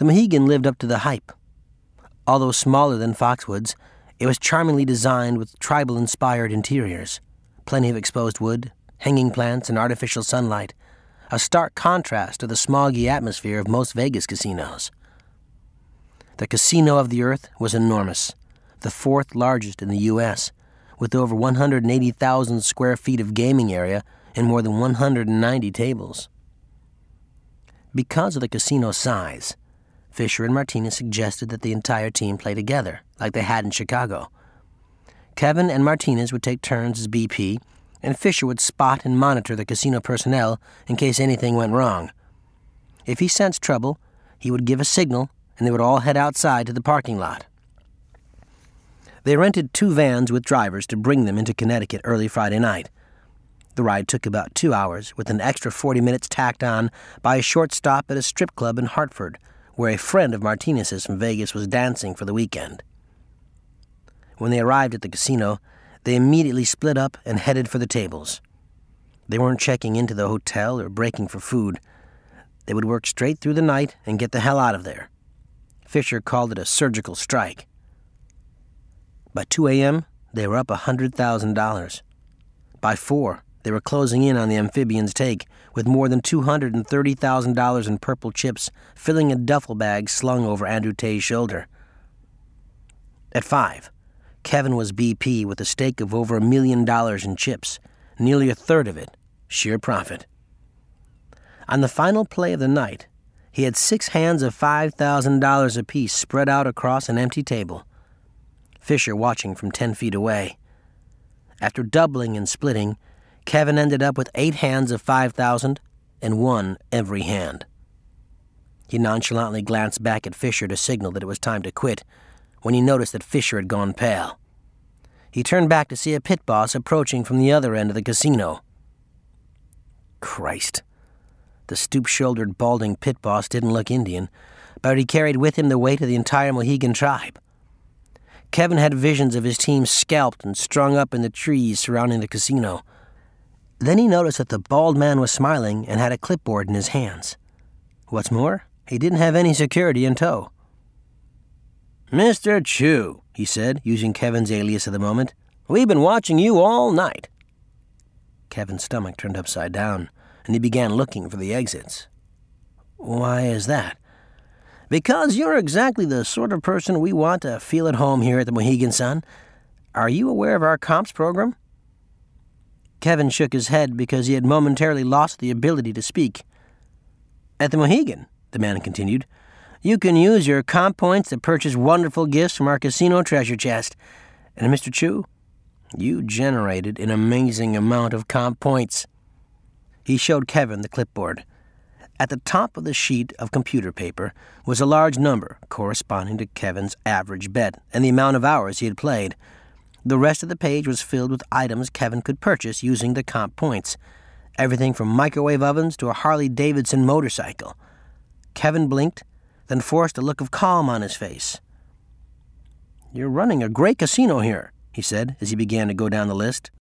The Mohegan lived up to the hype. Although smaller than Foxwoods, it was charmingly designed with tribal-inspired interiors, plenty of exposed wood, hanging plants, and artificial sunlight, a stark contrast to the smoggy atmosphere of most Vegas casinos. The Casino of the Earth was enormous, the fourth largest in the U.S., with over 180,000 square feet of gaming area and more than 190 tables. Because of the casino's size, Fisher and Martinez suggested that the entire team play together, like they had in Chicago. Kevin and Martinez would take turns as BP, and Fisher would spot and monitor the casino personnel in case anything went wrong. If he sensed trouble, he would give a signal, and they would all head outside to the parking lot. They rented 2 vans with drivers to bring them into Connecticut early Friday night. The ride took about 2 hours, with an extra 40 minutes tacked on by a short stop at a strip club in Hartford, where a friend of Martinez's from Vegas was dancing for the weekend. When they arrived at the casino, they immediately split up and headed for the tables. They weren't checking into the hotel or breaking for food. They would work straight through the night and get the hell out of there. Fisher called it a surgical strike. By 2 a.m., they were up $100,000. By 4, they were closing in on the amphibian's take, with more than $230,000 in purple chips filling a duffel bag slung over Andrew Tay's shoulder. At 5, Kevin was BP with a stake of over $1 million in chips, nearly a third of it, sheer profit. On the final play of the night, he had 6 hands of $5,000 apiece spread out across an empty table. Fisher watching from 10 feet away. After doubling and splitting, Kevin ended up with 8 hands of $5,000 and won every hand. He nonchalantly glanced back at Fisher to signal that it was time to quit when he noticed that Fisher had gone pale. He turned back to see a pit boss approaching from the other end of the casino. Christ. The stoop-shouldered, balding pit boss didn't look Indian, but he carried with him the weight of the entire Mohegan tribe. Kevin had visions of his team scalped and strung up in the trees surrounding the casino. Then he noticed that the bald man was smiling and had a clipboard in his hands. What's more, he didn't have any security in tow. "Mr. Chu," he said, using Kevin's alias of the moment, "we've been watching you all night." Kevin's stomach turned upside down, and he began looking for the exits. "Why is that?" "Because you're exactly the sort of person we want to feel at home here at the Mohegan Sun. Are you aware of our comps program?" Kevin shook his head because he had momentarily lost the ability to speak. "At the Mohegan," the man continued, "you can use your comp points to purchase wonderful gifts from our casino treasure chest. And Mr. Chu, you generated an amazing amount of comp points." He showed Kevin the clipboard. At the top of the sheet of computer paper was a large number corresponding to Kevin's average bet and the amount of hours he had played. The rest of the page was filled with items Kevin could purchase using the comp points, everything from microwave ovens to a Harley-Davidson motorcycle. Kevin blinked, then forced a look of calm on his face. "You're running a great casino here," he said as he began to go down the list.